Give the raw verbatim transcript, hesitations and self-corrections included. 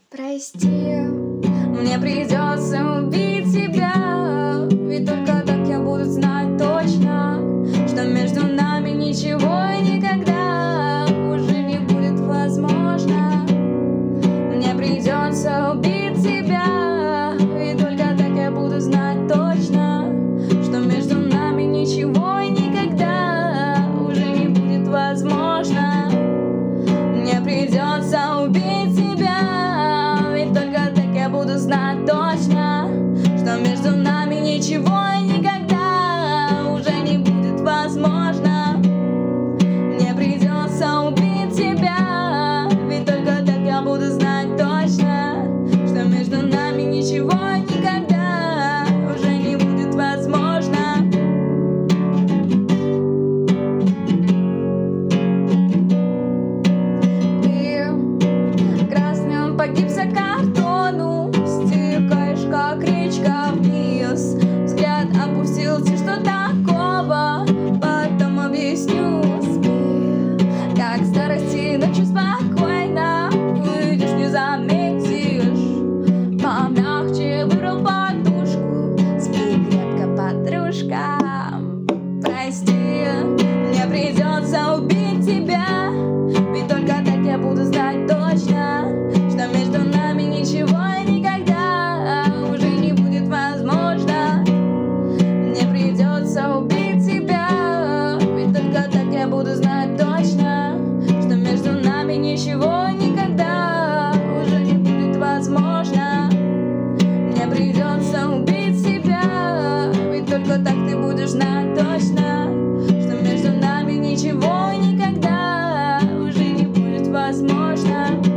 Прости, мне придется убить тебя, ведь только так я буду знать точно, что между нами ничего и никогда уже не будет возможно. Мне придется убить тебя, ведь только так я буду знать точно, что между нами ничего и никогда уже не будет возможно. Мне придется убить тебя, ведь только так я буду знать точно, что между нами ничего и никогда уже не будет возможно. Мне придется убить тебя, ведь только так я буду знать точно, что между нами ничего и никогда уже не будет возможно. По гипсокартону стекаешь, как речка, вниз. Взгляд опустился, что такого, потом объясню себе. Как в старости ночью спокойно выйдешь, не заметишь. Помягче выбрал подушку, спи крепко, подружка. Прости, мне придется убить тебя, ведь только так я буду знать точно, что между нами ничего и никогда уже не будет возможно. Мне придется убить тебя, ведь только так я буду знать точно, что между нами ничего и никогда уже не будет возможно. Мне придется убить тебя, ведь только так ты будешь знать точно, что между нами ничего и никогда уже не будет возможно.